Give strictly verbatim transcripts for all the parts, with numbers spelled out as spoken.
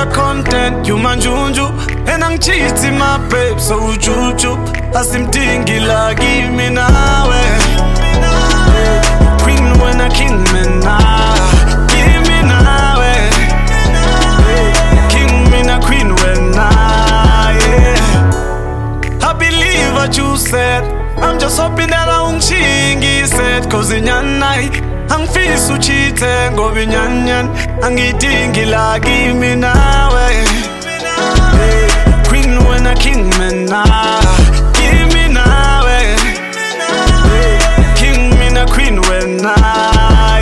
a content, you man junju. And I'm cheating my babe, so juju. Asimtingi la give me now. Queen when a king man now. Give me now. King me na queen when now. I believe what you said. I'm just hoping that I won't chingy said. Cause in your night ang fisu chite go binyanyan ang itingi la give me now. Queen when a king man now. Give me now. King me na queen when now.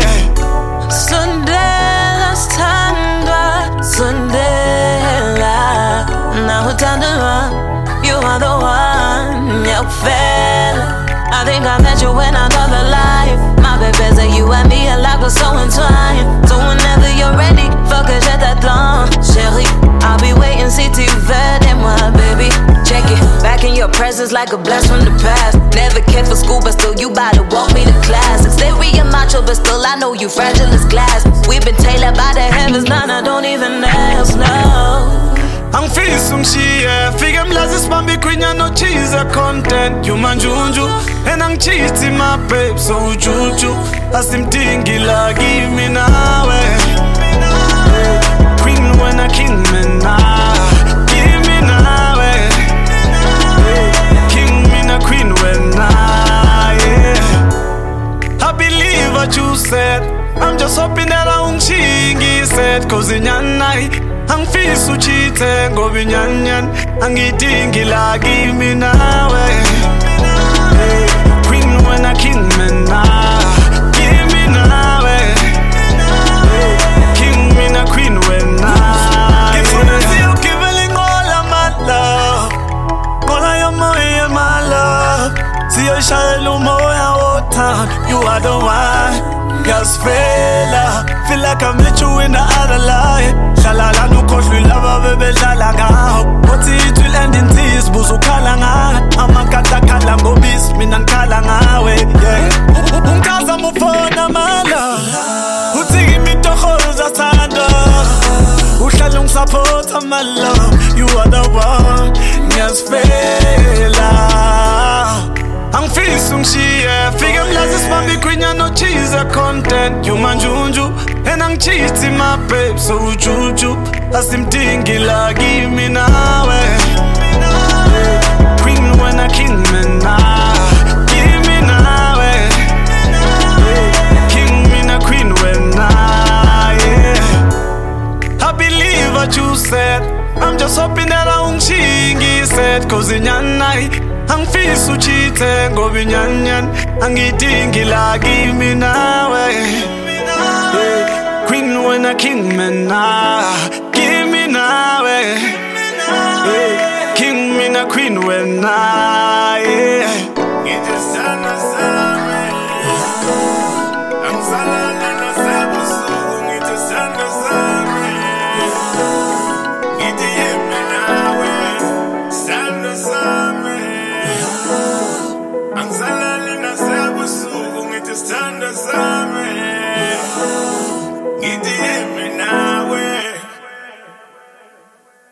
Sundela standa Sundela. Now time to run. You are the one, you fella. I think I met you in another life. My baby's and you and me alike, we're so entwined. So whenever you're ready, fuck it, jet that long, chérie. I'll be waiting, si tu veux de moi, baby. Check it, back in your presence like a blast from the past. Never cared for school, but still you bout to walk me to class. Exterior macho, but still I know you fragile as glass. We've been tailored by the heavens, none I don't even ask, no. I'm feeling some shit, yeah. Figure mlazis mambi kwinya no cheese a content. You man junju, and I'm cheating my babe, so juju. Asimtingi la give me now. Queen when a king man now. Give me now. King me na queen when now. I believe what you said. I'm just hoping that I won't chingy said. Cause in your night ang fisu chite go binyanyan ang itingi la give me now. Queen when a king man now. Give me now. King me na queen when now. Give me you giving all of my love. All of your money and my love. See you shine no more out town. You are the one. Yes, fella. Feel like I met you in the other life. Shalala no cause we love her, baby, lalanga. What it will end in tears, buzu kalanga. Ama kata kalango bis, minan kalanga we. Yeah. Unkaza mufona mala. Utigi mitoho za sanda. Ushalung support my love. You are the one. Yes, fella. I'm feeling some shit, yeah. Figure mlazis mambi kwinya no cheese a content. You man junju, and I'm cheating my babe, so juju. Asimtingi la give me now. Queen when a king man now. Give me now. King me na queen when now. I believe what you said. I'm just hoping that I won't chingy said. Cause in your night ang fisu chite go binyanyan ang itingi la give me now. Queen when a king man now. Give me now. King me na queen when now. I'm